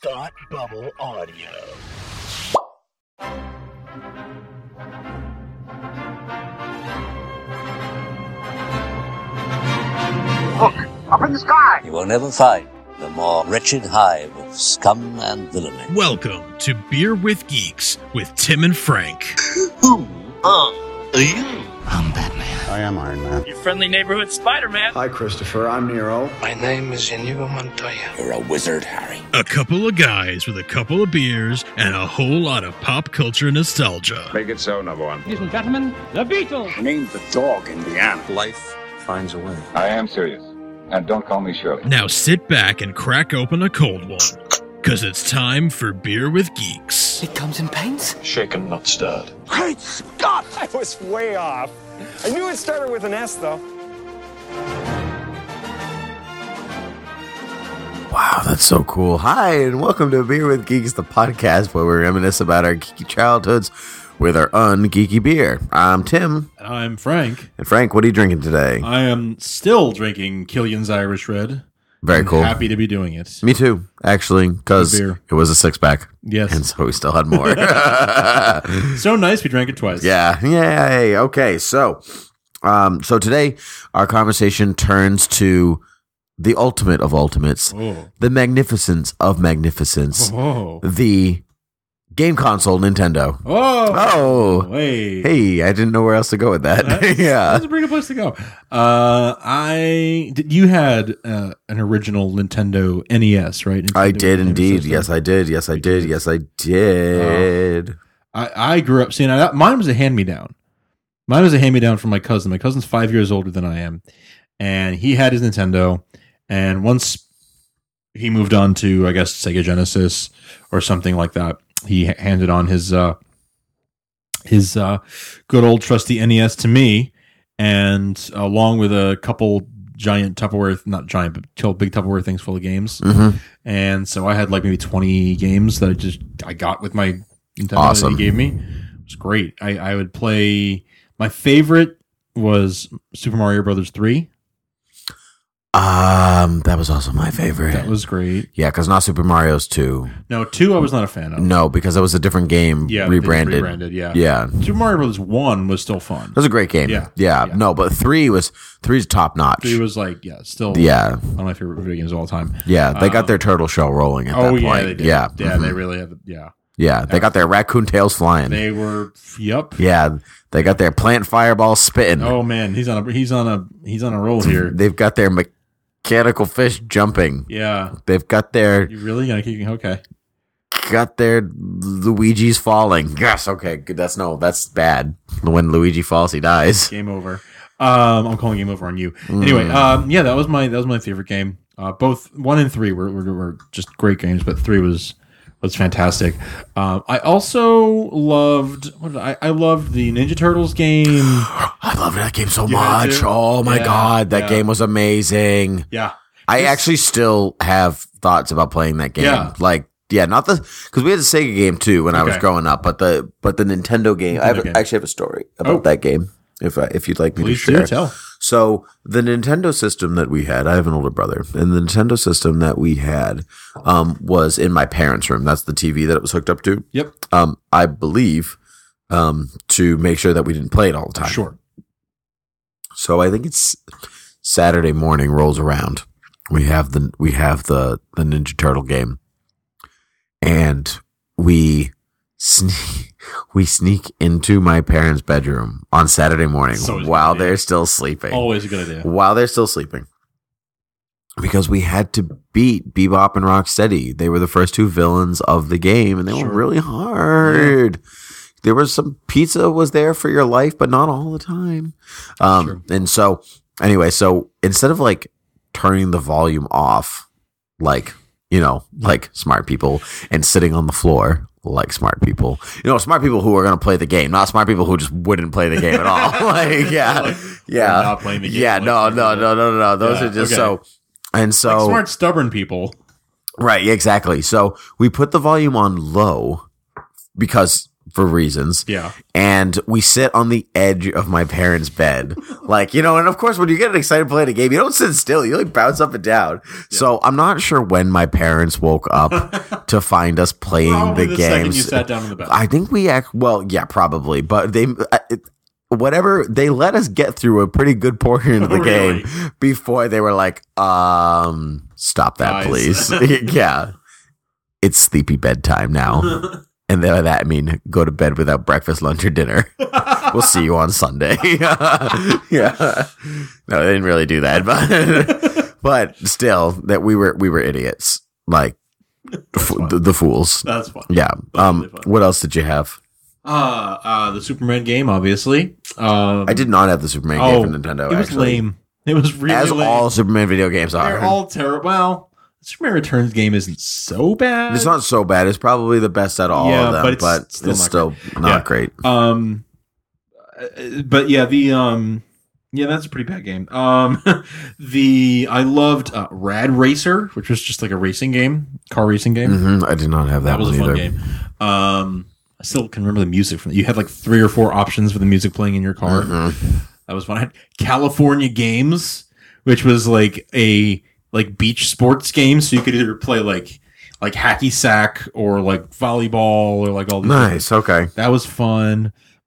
Thought Bubble Audio. Look, up in the sky! You will never find the more wretched hive of scum and villainy. Welcome to Beer with Geeks with Tim and Frank. Who are you? I'm Batman. I am Iron Man. Your friendly neighborhood Spider-Man. Hi, Christopher. I'm Nero. My name is Inigo Montoya. You're a wizard, Harry. A couple of guys with a couple of beers and a whole lot of pop culture nostalgia. Make it so, number one. Ladies and gentlemen, the Beatles. Named the dog Indiana. Life finds a way. I am serious. And don't call me Shirley. Now sit back and crack open a cold one, because it's time for Beer with Geeks. It comes in paints? Shaken, not stirred. Great Scott! I was way off. I knew it started with an S, though. Wow, that's so cool. Hi, and welcome to Beer with Geeks, the podcast where we reminisce about our geeky childhoods with our ungeeky beer. I'm Tim. I'm Frank. And Frank, what are you drinking today? I am still drinking Killian's Irish Red. Very I'm cool. Happy to be doing it. Me too, actually, because it was a six-pack. Yes. And so we still had more. So nice we drank it twice. Yeah. Yay. Okay, so today our conversation turns to the ultimate of ultimates, the magnificence of magnificence, the game console Nintendo. Hey, I didn't know where else to go with that. That's a pretty good place to go. You had an original Nintendo NES, right? I did indeed. Yes, I did. I grew up seeing that. Mine was a hand-me-down. Mine was a hand-me-down from my cousin. My cousin's 5 years older than I am, and he had his Nintendo. And once he moved on to, I guess, Sega Genesis or something like that, he handed on his good old trusty NES to me, and along with a couple giant Tupperware, not giant, but big Tupperware things full of games. Mm-hmm. And so I had like maybe 20 games that I got with my Nintendo awesome. that he gave me. It was great. I would play. My favorite was Super Mario Brothers 3. That was also my favorite. That was great. Yeah, because not Super Mario's 2. No, 2 I was not a fan of. No, because that was a different game, rebranded. Yeah. Super Mario Brothers 1 was still fun. It was a great game. Yeah. No, but 3's top notch. 3 was like, still one of my favorite video games of all time. Yeah, they got their turtle shell rolling at that point. They did. Yeah, they really have. Yeah, they got their raccoon tails flying. They were. Yep. Yeah, they got their plant fireball spitting. Oh man, he's on a roll here. They've got their mechanical fish jumping. Yeah, they've got their. You really gonna keep okay? Got their Luigi's falling. Yes, okay, good. That's bad. When Luigi falls, he dies. Game over. I'm calling game over on you. Anyway, that was my favorite game. Both 1 and 3 were just great games, but 3 was fantastic. I also loved I loved the Ninja Turtles game. I loved that game so much. Oh my god, that game was amazing. Yeah, I actually still have thoughts about playing that game. Yeah. Not because we had the Sega game too when I was growing up, but the Nintendo game. I actually have a story about that game. If you'd like me to share. Please do tell. So the Nintendo system that we had, I have an older brother, and the Nintendo system that we had was in my parents' room. That's the TV that it was hooked up to. Yep. I believe to make sure that we didn't play it all the time. Sure. So I think it's Saturday morning rolls around. We have the Ninja Turtle game, and we sneak into my parents' bedroom on Saturday morning while they're still sleeping. Always a good idea. While they're still sleeping. Because we had to beat Bebop and Rocksteady. They were the first 2 villains of the game, and they were really hard. Yeah. There was some pizza was there for your life, but not all the time. And so, anyway, instead of turning the volume off, like smart people, and sitting on the floor like smart people, smart people who are going to play the game, not smart people who just wouldn't play the game at all. Not playing the game. Yeah, no. Those are just so. And so smart, stubborn people. Right, exactly. So we put the volume on low because for reasons. Yeah. And we sit on the edge of my parents' bed. Like, and of course, when you get excited playing a game, you don't sit still. You like bounce up and down. Yeah. So I'm not sure when my parents woke up to find us playing probably the games. Second you sat down on the bed. I think yeah, probably. But whatever, they let us get through a pretty good portion of the game before they were like, stop that, please. Yeah. It's sleepy bedtime now. And then that I mean, go to bed without breakfast, lunch, or dinner. We'll see you on Sunday. Yeah. No, they didn't really do that, but still, that we were idiots. Like the fools. That's fun. Yeah. Really fun. What else did you have? The Superman game, obviously. I did not have the Superman game for Nintendo. It was lame. It was really as lame. all Superman video games are. They're all terrible. Well, the Superman Returns game isn't so bad. It's not so bad. It's probably the best out of all of them, but it's still not great. But yeah, that's a pretty bad game. I loved Rad Racer, which was just like a racing game, car racing game. Mm-hmm. I did not have that. That was a fun game. I still can remember the music from it. You had like 3 or 4 options for the music playing in your car. Mm-hmm. That was fun. I had California Games, which was like a beach sports game, so you could either play like hacky sack or like volleyball or like all these nice things. Okay, that was fun.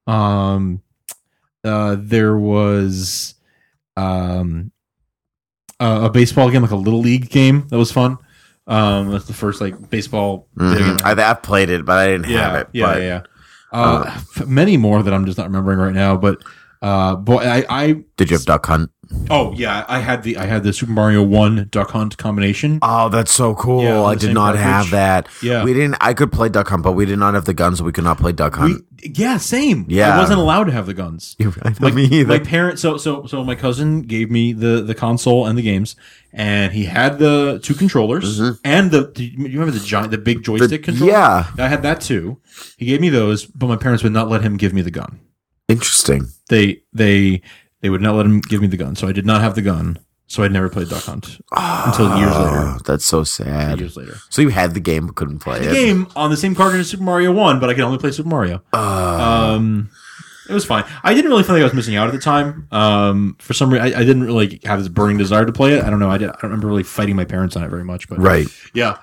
There was a baseball game, like a little league game that was fun. That's the first like baseball game. I've played it, but I didn't have it. Yeah. Many more that I'm just not remembering right now, but boy, I did you have Duck Hunt? Oh yeah, I had the Super Mario 1 Duck Hunt combination. Oh, that's so cool! Yeah, I did not have that. Yeah, we didn't. I could play Duck Hunt, but we did not have the guns, so we could not play Duck Hunt. Same. Yeah, I wasn't allowed to have the guns. Me either. My parents. So my cousin gave me the console and the games, and he had the 2 controllers and do you remember the big joystick controller? Yeah, I had that too. He gave me those, but my parents would not let him give me the gun. Interesting. They would not let him give me the gun, so I did not have the gun. So I never played Duck Hunt until years later. That's so sad. Years later. So you had the game but couldn't play it. The game on the same cartridge as Super Mario 1, but I could only play Super Mario. It was fine. I didn't really feel like I was missing out at the time. For some reason, I didn't really have this burning desire to play it. I don't know. I don't remember really fighting my parents on it very much. But right. Yeah.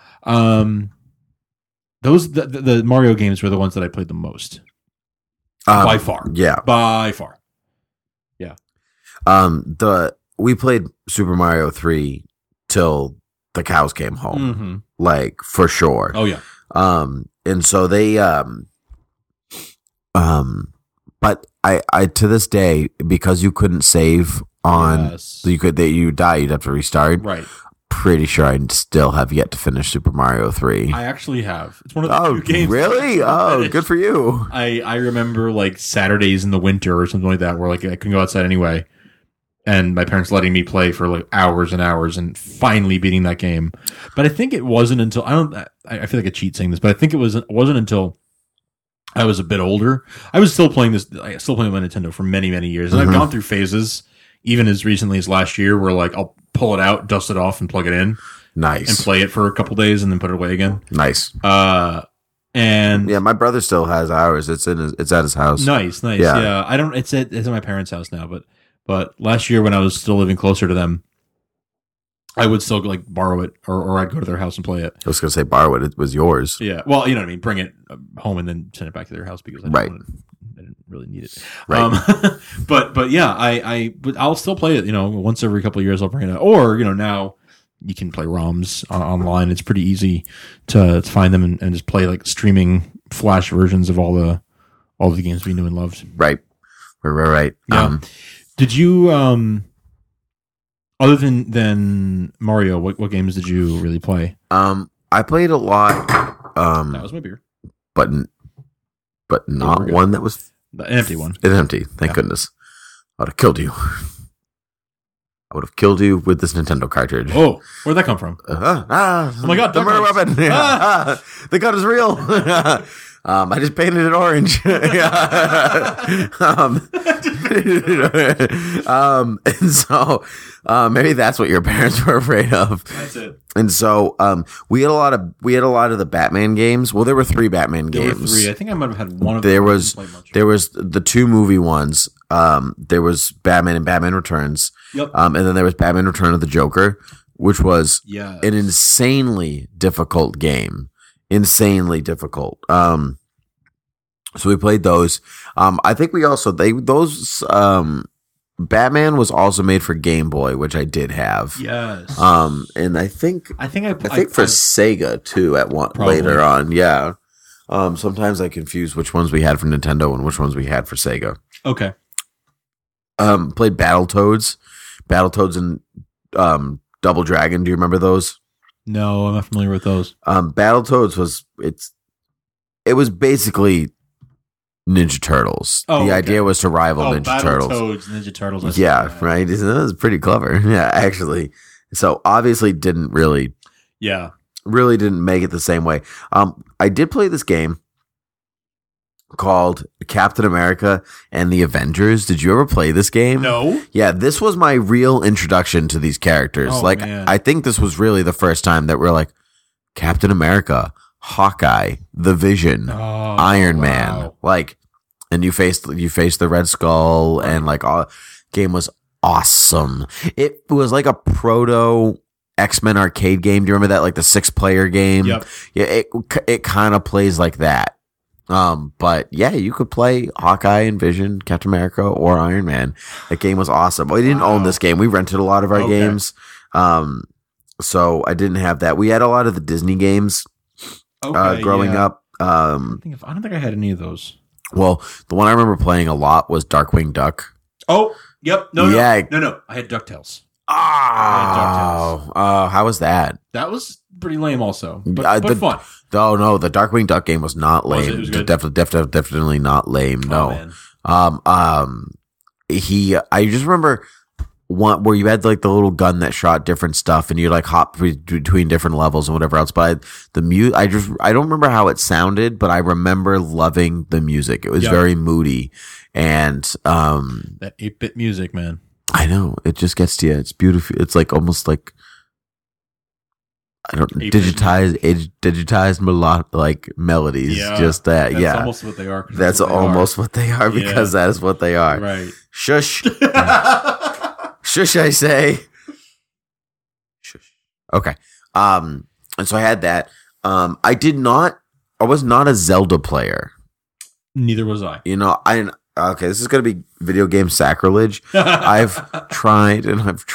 The Mario games were the ones that I played the most. By far. Yeah. By far. Yeah. We played Super Mario 3 till the cows came home. Like for sure. Oh yeah. And so they but I to this day, because you couldn't save on you die, you'd have to restart. Right. Pretty sure I still have yet to finish Super Mario 3. I actually have. It's one of the 2 games. Really? Oh, good for you. I remember like Saturdays in the winter or something like that where like I couldn't go outside anyway. And my parents letting me play for like hours and hours and finally beating that game. But I think it wasn't until I feel like a cheat saying this, but I think it wasn't until I was a bit older. I was still playing my Nintendo for many, many years. And I've gone through phases, even as recently as last year, where like I'll pull it out, dust it off, and plug it in. Nice. And play it for a couple days and then put it away again. Nice. And yeah, my brother still has ours. It's at his house. Nice. Yeah. I don't. It's at my parents' house now, but last year when I was still living closer to them, I would still like borrow it, or I'd go to their house and play it. I was going to say borrow it. It was yours. Yeah. Well, you know what I mean. Bring it home and then send it back to their house because I didn't really need it. Right. But yeah, I'll still play it. You know, once every couple of years I'll bring it out. Or now you can play ROMs online. It's pretty easy to find them and just play like streaming Flash versions of all the games we knew and loved. Right. Yeah. Did you other than Mario, what games did you really play? I played a lot. That was my beer. But not one that was an empty one. An empty. Thank goodness. I would have killed you. I would have killed you with this Nintendo cartridge. Oh, where'd that come from? Oh my God! The murder weapon. The gun is real. I just painted it orange. And so maybe that's what your parents were afraid of. That's it. And so we had a lot of the Batman games. Well, there were 3 Batman games. There were 3. I think I might have had one of them. There was much. The 2 movie ones. There was Batman and Batman Returns. Yep. And then there was Batman Return of the Joker, which was Yes. an insanely difficult game. Insanely difficult. So we played those. I think we also Batman was also made for Game Boy, which I did have. Yes. And I think for Sega too later on. Yeah. Sometimes I confuse which ones we had for Nintendo and which ones we had for Sega. Okay. Played Battletoads and Double Dragon. Do you remember those? No, I'm not familiar with those. Battletoads it was basically Ninja Turtles. Oh, the okay. idea was to rival Ninja Turtles. Battletoads, Ninja Turtles. Yeah, right. That was pretty clever. Yeah, actually. So obviously didn't really make it the same way. I did play this game called Captain America and the Avengers. Did you ever play this game? No. Yeah, this was my real introduction to these characters. Oh, like, man. I think this was really the first time that we're like, Captain America, Hawkeye, The Vision, Iron Man, like, and you faced the Red Skull, and like, game was awesome. It was like a proto X-Men arcade game. Do you remember that? Like the 6-player game? Yep. Yeah, it kind of plays like that. But yeah, you could play Hawkeye and Vision, Captain America, or Iron Man. That game was awesome. We didn't own this game. We rented a lot of our games. So I didn't have that. We had a lot of the Disney games growing up. I don't think I had any of those. Well, the one I remember playing a lot was Darkwing Duck. Oh, yep. No. I had DuckTales. How was that? That was pretty lame also, but fun. Oh no, the Darkwing Duck game was not lame. It was good? Definitely not lame. No. Oh, I just remember one where you had like the little gun that shot different stuff, and you like hop between different levels and whatever else. But I don't remember how it sounded, but I remember loving the music. It was very moody, and that 8-bit music, man. I know, it just gets to you. It's beautiful. It's like almost like digitized melodies. Yeah, just that. That's almost what they are. That's almost what they are because that is what they are. Right. Shush. Shush, I say. Shush. Okay. And so I had that. I was not a Zelda player. Neither was I. Okay, this is going to be video game sacrilege. I've tried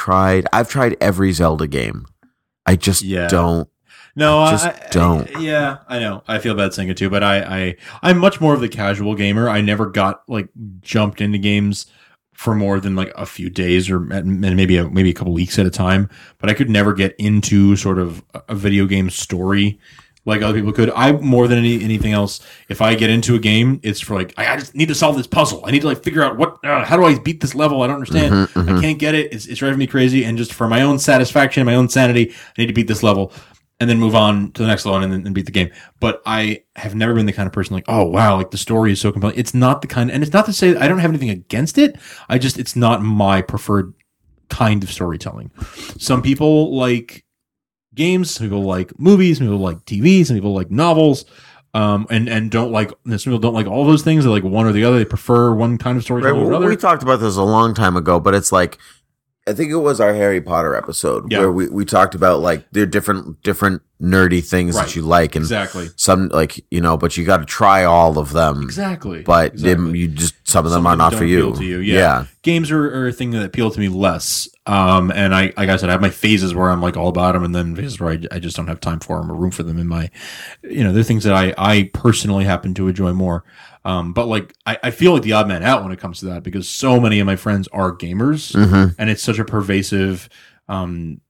every Zelda game. I just don't. No, I don't. I know. I feel bad saying it too, but I'm much more of the casual gamer. I never got like jumped into games for more than like a few days or maybe a couple weeks at a time. But I could never get into sort of a video game story like other people could. I more than anything else, if I get into a game, it's for like I just need to solve this puzzle. I need to like figure out how do I beat this level? I don't understand. I can't get it. It's driving me crazy. And just for my own satisfaction, my own sanity, I need to beat this level and then move on to the next level and then beat the game. But I have never been the kind of person like, oh wow, like the story is so compelling. It's not the kind, and it's not to say that I don't have anything against it. It's not my preferred kind of storytelling. Some people like games, some people like movies, some people like TV, some people like novels, and don't like, some people don't like all those things. They like one or the other. They prefer one kind of storytelling or another. We talked about this a long time ago, but it's like, I think it was our Harry Potter episode where we talked about like there are different nerdy things that you like, and some like but you got to try all of them but you just some of them are not for you. Yeah. Games are a thing that appeal to me less, and I like I said, I have my phases where I'm like all about them, and then phases where I just don't have time for them or room for them in my they're things that I personally happen to enjoy more. But like, I feel like the odd man out when it comes to that, because so many of my friends are gamers, and it's such a pervasive, thing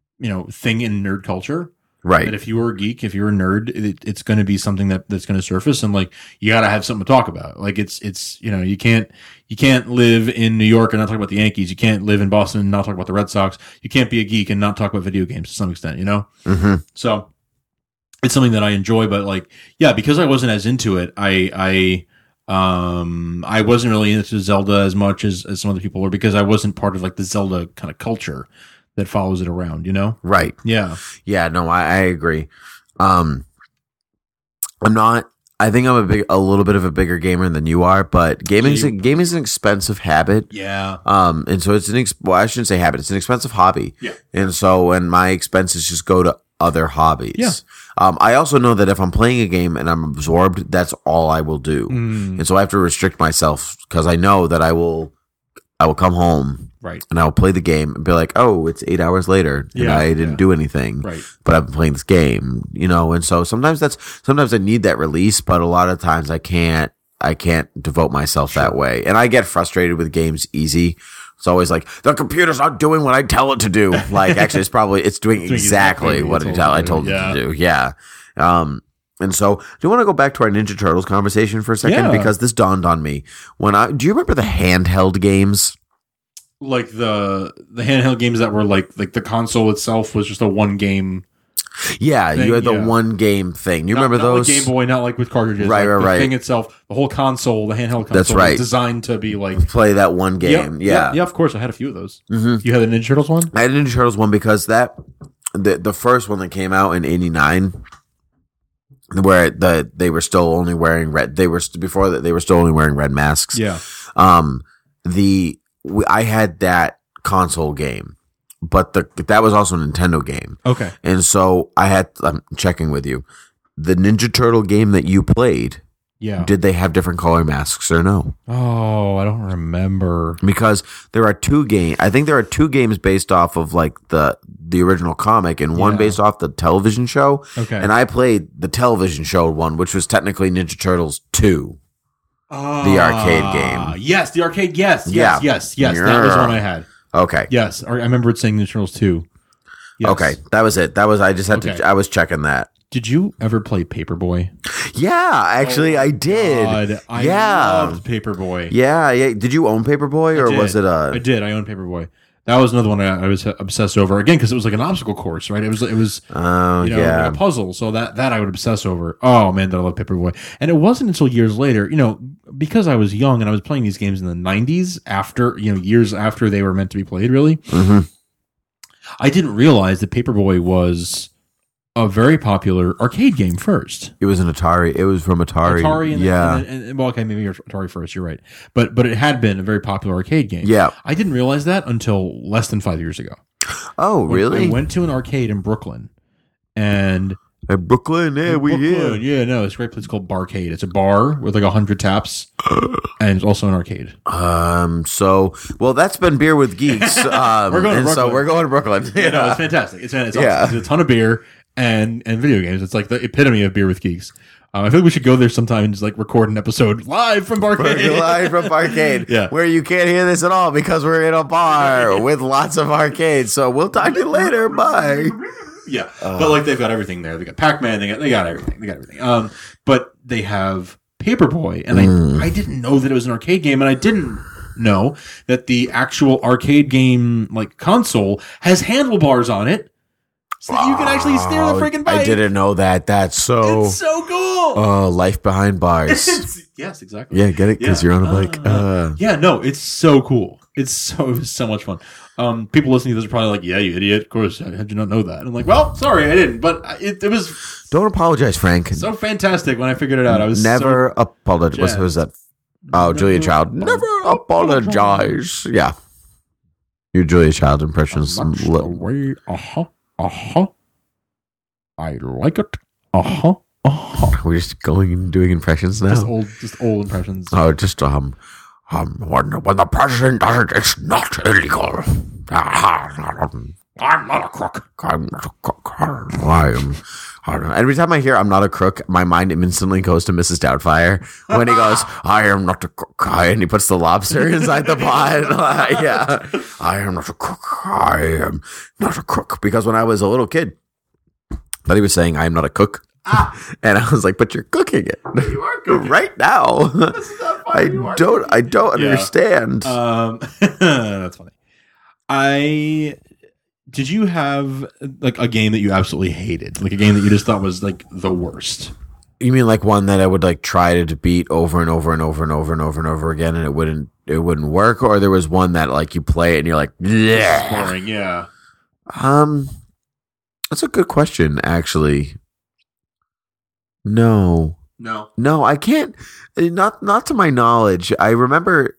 in nerd culture. Right. That if you were a geek, if you're a nerd, it's going to be something that's going to surface, and like, you got to have something to talk about. Like it's you can't live in New York and not talk about the Yankees. You can't live in Boston and not talk about the Red Sox. You can't be a geek and not talk about video games to some extent, So it's something that I enjoy. But like, yeah, because I wasn't as into it, I wasn't really into Zelda as much as some other people were, because I wasn't part of like the Zelda kind of culture that follows it around, you know? Right. Yeah. Yeah, no, I agree. I'm not, I think I'm a little bit of a bigger gamer than you are, but gaming's an expensive habit. Yeah. And so it's I shouldn't say habit, it's an expensive hobby. Yeah. And so when my expenses just go to other hobbies. Yeah. I also know that if I'm playing a game and I'm absorbed, that's all I will do. And so I have to restrict myself, because I know that I will come home. Right. And I'll play the game and be like, oh, it's 8 hours later and I didn't do anything. Right. But I've been playing this game, you know, and so sometimes I need that release, but a lot of times I can't devote myself that way. And I get frustrated with games easy. It's always like, the computer's not doing what I tell it to do. Like, actually, it's doing exactly what I told it to do. Yeah. And so, do you want to go back to our Ninja Turtles conversation for a second? Yeah. Because this dawned on me. Do you remember the handheld games? Like the handheld games that were like the console itself was just a one game. Yeah, thing, you had the one game thing. You remember those? Like Game Boy, not like with cartridges. Right, like right. The thing itself, the whole console, the handheld console, That's right. was designed to be like play that one game. Yeah, of course. I had a few of those. Mm-hmm. You had the Ninja Turtles one? I had a Ninja Turtles one because the first one that came out in '89, where they were still only wearing red. They were still only wearing red masks. Yeah. I had that console game, but that was also a Nintendo game. Okay. And so I'm checking with you. The Ninja Turtle game that you played, did they have different color masks or no? Oh, I don't remember. Because there are two games. I think there are two games based off of like the original comic and one based off the television show. Okay. And I played the television show one, which was technically Ninja Turtles 2. The arcade game. Yes, the arcade. Yes. That was the one I had. Okay. Yes, I remember it saying Ninja Turtles 2. Yes. Okay, that was it. I just had to. I was checking that. Did you ever play Paperboy? Yeah, actually, I did. God, I loved Paperboy. Yeah. Did you own Paperboy, or was it a? I did. I owned Paperboy. That was another one I was obsessed over, again, because it was like an obstacle course, right? It was like a puzzle. So that I would obsess over. Oh man, did I love Paperboy! And it wasn't until years later, because I was young and I was playing these games in the 90s, after years after they were meant to be played, really. Mm-hmm. I didn't realize that Paperboy was a very popular arcade game first. It was an Atari. It was from Atari. Well, okay, maybe Atari first. You're right, but it had been a very popular arcade game. Yeah, I didn't realize that until less than 5 years ago. Oh, really? I went to an arcade in Brooklyn, and at Brooklyn, it's a great place called Barcade. It's a bar with like 100 taps, and it's also an arcade. Well, that's been Beer with Geeks. We're going to Brooklyn. It's fantastic. It's a ton of beer and video games. It's like the epitome of Beer with Geeks. I feel like we should go there sometime and just like record an episode live from Barcade. Yeah. Where you can't hear this at all because we're in a bar with lots of arcades. So we'll talk to you later. Bye. Yeah, but like they've got everything there. They got Pac-Man. They got everything. But they have Paperboy, and I didn't know that it was an arcade game, and I didn't know that the actual arcade game like console has handlebars on it, so that you can actually steer the freaking bike. I didn't know that. It's so cool. Oh, life behind bars. Yes, exactly. Yeah, get it because you're on a bike. It's so cool. It was so much fun. People listening to this are probably like, "Yeah, you idiot! Of course, how did you not know that?" And I'm like, "Well, sorry, I didn't." But it was. Don't apologize, Frank. So fantastic when I figured it out. I was never apologize. What was that? Oh, Julia Child. Never apologize. Yeah, your Julia Child impressions. I like it. We're just going and doing impressions now. Just old impressions. Oh, just when the president does it, it's not illegal. I'm not a crook. I'm not a crook. I am. Every time I hear "I'm not a crook," my mind instantly goes to Mrs. Doubtfire when he goes, "I am not a crook," and he puts the lobster inside the pot. Yeah, I am not a crook. I am not a crook. Because when I was a little kid, that he was saying, "I am not a cook." And I was like, "But you're cooking it. You are cooking right now." This is not funny. I don't understand. That's funny. I Did you have like a game that you absolutely hated, like a game that you just thought was like the worst? You mean like one that I would like try to beat over and over and over and over and over and over again, and it wouldn't work, or there was one that like you play it and you're like, yeah, boring, yeah. That's a good question, actually. No, I can't. Not to my knowledge. I remember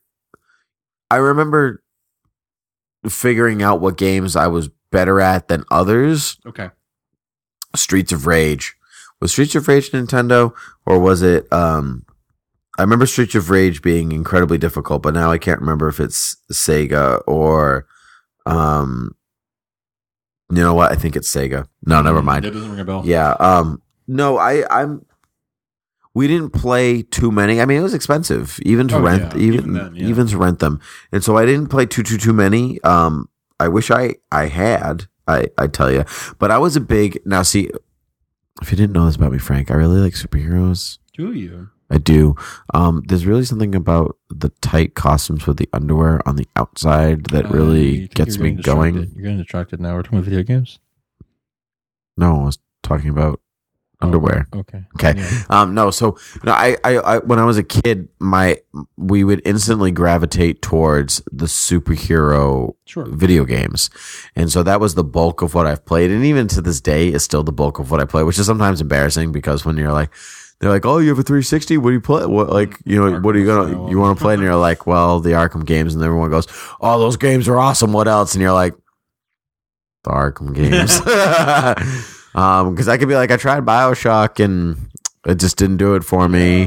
figuring out what games I was better at than others. Okay. Streets of Rage. Was Streets of Rage Nintendo, or was it? I remember Streets of Rage being incredibly difficult, but now I can't remember if it's Sega or, you know what? I think it's Sega. No, never mind. That doesn't ring a bell. Yeah. No, we didn't play too many. I mean, it was expensive, even to rent, even to rent them, and so I didn't play too many. I wish I had. I tell you, but I was a big. Now, see, if you didn't know this about me, Frank, I really like superheroes. Do you? I do. There's really something about the tight costumes with the underwear on the outside that really gets me going. You're getting distracted now. We're talking about video games. No, I was talking about underwear. Okay. Yeah. No. So no. I when I was a kid, we would instantly gravitate towards the superhero video games, and so that was the bulk of what I've played, and even to this day is still the bulk of what I play, which is sometimes embarrassing because when you're like, they're like, oh, you have a 360. What do you play? What what are you want to play? And you're like, well, the Arkham games, and everyone goes, oh, those games are awesome. What else? And you're like, the Arkham games. Because I could be like, I tried BioShock and it just didn't do it for me.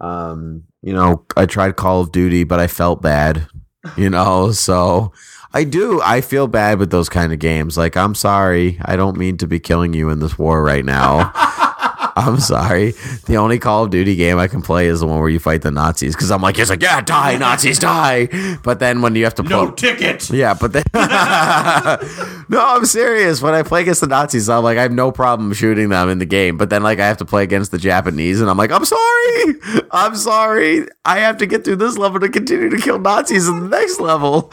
I tried Call of Duty, but I felt bad, so I feel bad with those kind of games. Like, I'm sorry. I don't mean to be killing you in this war right now. I'm sorry. The only Call of Duty game I can play is the one where you fight the Nazis. Because I'm like, it's like, yeah, die, Nazis, die. But then when you have to play, no ticket. Yeah, but then no, I'm serious. When I play against the Nazis, I'm like, I have no problem shooting them in the game. But then like I have to play against the Japanese, and I'm like, I'm sorry. I have to get through this level to continue to kill Nazis in the next level.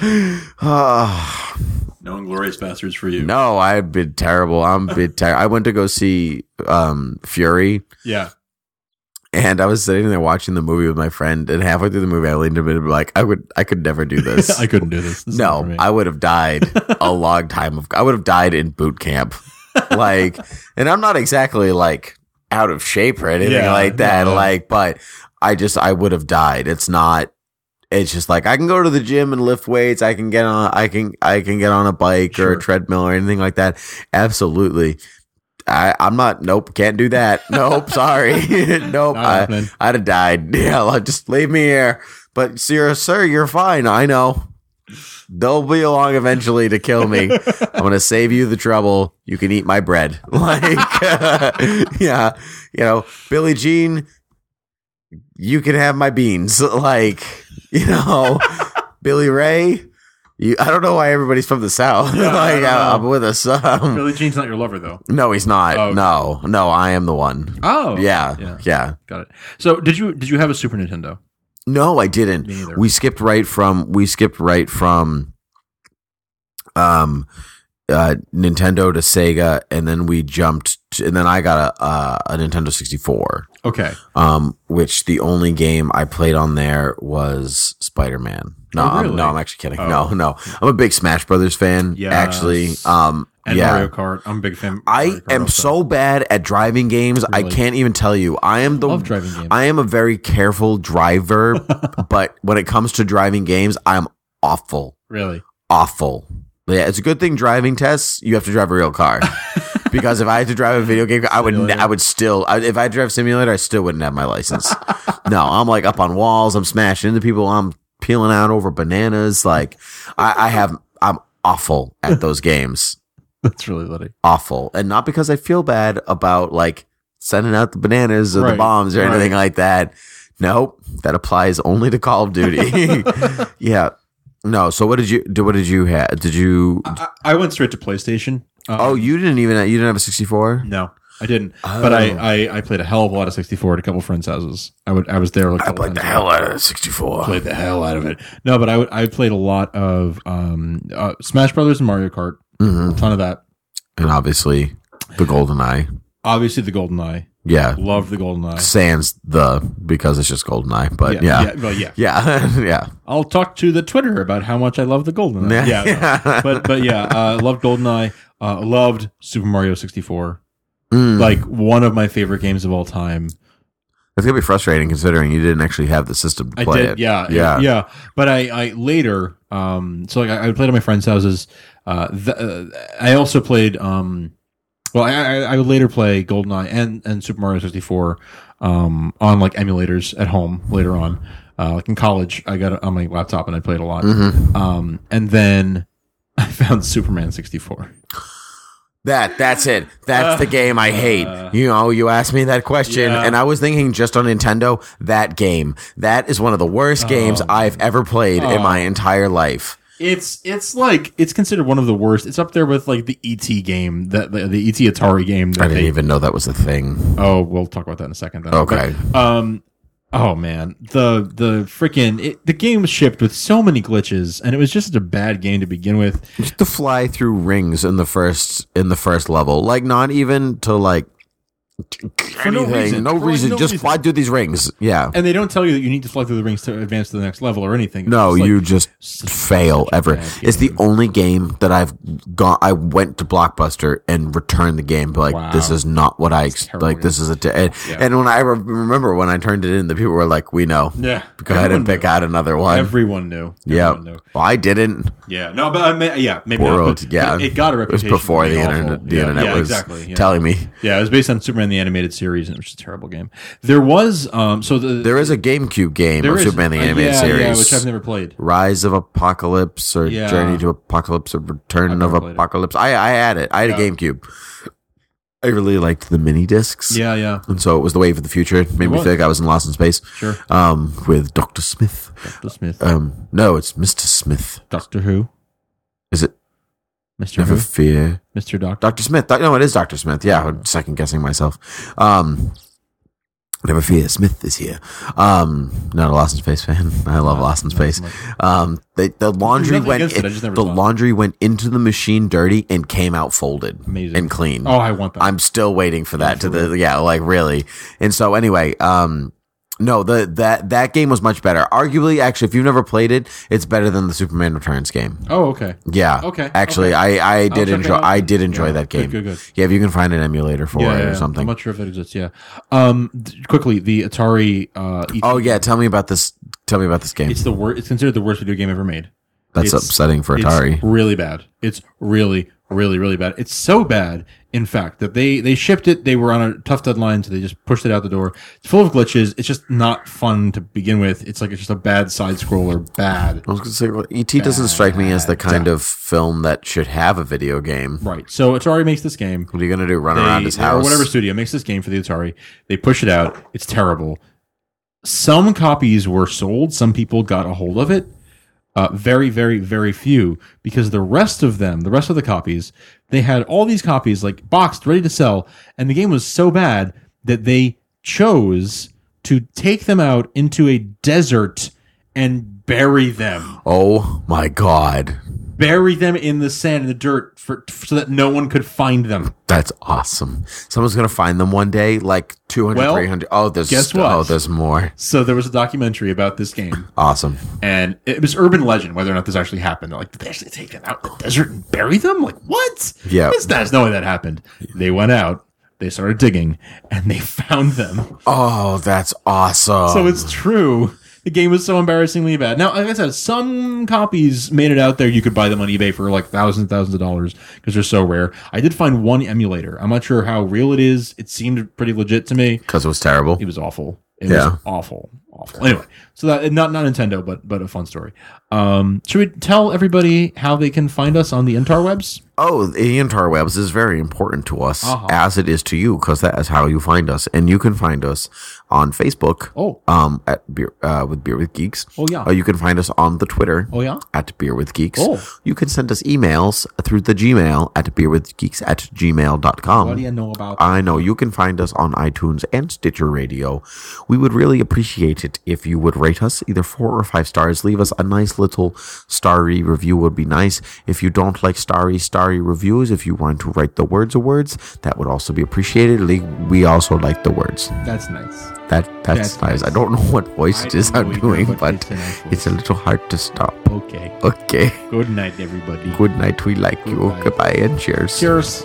No Inglorious Bastards for you. No, I've been terrible. I went to go see Fury. Yeah. And I was sitting there watching the movie with my friend, and halfway through the movie, I leaned a bit and be like, I could never do this. I couldn't do this. No, I would have died a long time. I would have died in boot camp. Like, and I'm not exactly like out of shape or anything like that. No. Like, but I would have died. It's just like I can go to the gym and lift weights. I can get on a bike or a treadmill or anything like that. Absolutely. I'm not. Nope. Can't do that. Nope. Sorry. Nope. I'd have died. Yeah. Just leave me here. But sir, you're fine. I know. They'll be along eventually to kill me. I'm going to save you the trouble. You can eat my bread. Like, yeah. Billie Jean, you can have my beans. Like, Billy Ray, I don't know why everybody's from the South. I'm with us. Billie Jean's not your lover, though. No, he's not. Oh, okay. No, I am the one. Oh, yeah. Got it. So, did you have a Super Nintendo? No, I didn't. Me either. We skipped right from Nintendo to Sega, and then we jumped and then I got a Nintendo 64. Okay. Which the only game I played on there was Spider-Man. No, really? I'm actually kidding. Oh. No. I'm a big Smash Brothers fan, actually. And Mario Kart. I'm a big fan. I am so bad at driving games. Really? I can't even tell you. I love driving games. I am a very careful driver, but when it comes to driving games, I'm awful. Really? Awful. Yeah, it's a good thing driving tests, you have to drive a real car. Because if I had to drive a video game, I would still, if I drive simulator, I still wouldn't have my license. No, I'm like up on walls. I'm smashing into people. I'm peeling out over bananas. Like I'm awful at those games. That's really funny. Awful. And not because I feel bad about like sending out the bananas or the bombs or anything like that. Nope. That applies only to Call of Duty. Yeah. No. So what did you have? Did you? I went straight to PlayStation. You didn't have a 64? No, I didn't. Oh. But I played a hell of a lot of 64 at a couple friends' houses. I was there. I played the hell out of 64. Played the hell out of it. No, but I played a lot of Smash Brothers and Mario Kart. Mm-hmm. A ton of that. And obviously, the GoldenEye. Obviously, the GoldenEye. Yeah. Love the GoldenEye. Sans because it's just GoldenEye. But yeah. Yeah. I'll talk to the Twitter about how much I love the GoldenEye. Yeah. But yeah, loved GoldenEye. Loved Super Mario 64. Like one of my favorite games of all time. It's gonna be frustrating considering you didn't actually have the system to play it. Yeah. But I later, so like I played at my friends' houses. I also played. I would later play GoldenEye and Super Mario 64 on like emulators at home later on. Like in college, I got it on my laptop and I played a lot. And then I found Superman 64. That's it. That's the game I hate. You asked me that question, and I was thinking just on Nintendo, that game. That is one of the worst games I've ever played in my entire life. It's considered one of the worst. It's up there with like the E.T. game, the E.T. Atari game. I didn't even know that was a thing. Oh, we'll talk about that in a second. Then. Okay. But, oh man, the freaking the game was shipped with so many glitches, and it was just a bad game to begin with. You have to fly through rings in the first level, like not even to like for no reason. Just fly through these rings. Yeah, and they don't tell you that you need to fly through the rings to advance to the next level or anything. No, you just fail ever. It's the only game that I went to Blockbuster and returned the game, but like this is not what I like. This is and when I remember when I turned it in, the people were like, "We know, go ahead and pick out another one." Everyone knew. Well, I didn't. Yeah, no, but maybe World, not. It got a reputation. It was before the internet. The internet was telling me. Yeah, it was based on Superman the Animated Series, and it was just a terrible game. There was there is a GameCube game of Superman the Animated Series, which I've never played. Rise of Apocalypse or Journey to Apocalypse or Return of Apocalypse. I had it. I had a GameCube. I really liked the mini discs. Yeah. And so it was the wave of the future. It made me feel like I was in Lost in Space. Sure. With Dr. Smith. Dr. Smith. No, it's Mr. Smith. Doctor Who? Is it? Mr. Never Who? fear. Mr. Doctor? Dr. Smith. No, it is Dr. Smith. Yeah, I'm second guessing myself. Never fear, Smith is here. Not a Lost in Space fan. I love Lost in Space. The laundry went into the machine dirty and came out folded. Amazing. And clean. Oh, I want that. I'm still waiting for that really. And so anyway, no, that game was much better. Arguably, actually, if you've never played it, it's better than the Superman Returns game. Oh, okay. Yeah. Okay. Actually, okay. I did enjoy that game. Good. Yeah, if you can find an emulator for it or something. I'm not sure if it exists. Yeah. Quickly, the Atari. Oh yeah, tell me about this. Tell me about this game. It's the worst. It's considered the worst video game ever made. That's upsetting for Atari. It's really bad. It's really bad. It's so bad, in fact, that they shipped it. They were on a tough deadline, so they just pushed it out the door. It's full of glitches. It's just not fun to begin with. It's just a bad side scroller. Bad. I was going to say, E.T. doesn't strike me as the kind of film that should have a video game. Right. So Atari makes this game. What are you going to do? Run around his house? Or whatever studio makes this game for the Atari. They push it out. It's terrible. Some copies were sold. Some people got a hold of it. Very, very, very few, because the rest of the copies, they had all these copies like boxed, ready to sell, and the game was so bad that they chose to take them out into a desert and bury them. Oh my God. Bury them in the sand and the dirt so that no one could find them. That's awesome. Someone's going to find them one day, like 200, 300. Oh, guess what? Oh, there's more. So there was a documentary about this game. Awesome. And it was urban legend whether or not this actually happened. They're like, did they actually take them out in the desert and bury them? Like, what? Yeah. There's no way that happened. They went out, they started digging, and they found them. Oh, that's awesome. So it's true. The game was so embarrassingly bad. Now, like I said, some copies made it out there. You could buy them on eBay for like thousands of dollars because they're so rare. I did find one emulator. I'm not sure how real it is. It seemed pretty legit to me. Because it was terrible. It was awful. It was awful. Anyway, so that not Nintendo, but a fun story. Should we tell everybody how they can find us on the interwebs? Oh, the interwebs is very important to us, as it is to you, because that is how you find us. And you can find us on Facebook. At with Beer with Geeks. Oh yeah. You can find us on the Twitter. Oh yeah. At Beer with Geeks. Oh. You can send us emails through the Gmail at beerwithgeeks@gmail.com. What do you know about that? I know you can find us on iTunes and Stitcher Radio. We would really appreciate it if you would rate us either 4 or 5 stars. Leave us a nice little starry review would be nice. If you don't like starry 5-star reviews. If you want to write the words of words, that would also be appreciated. We also like the words. That's nice. That's nice. I don't know what voices I'm doing, but it's a little hard to stop. Okay. Good night, everybody. Good night. We like you. Goodbye and cheers. Cheers.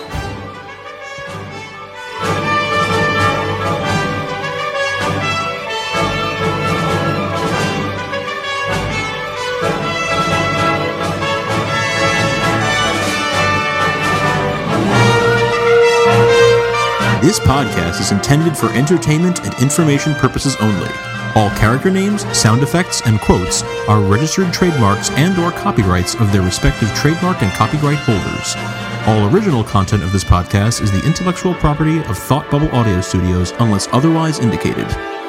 This podcast is intended for entertainment and information purposes only. All character names, sound effects, and quotes are registered trademarks and/or copyrights of their respective trademark and copyright holders. All original content of this podcast is the intellectual property of Thought Bubble Audio Studios unless otherwise indicated.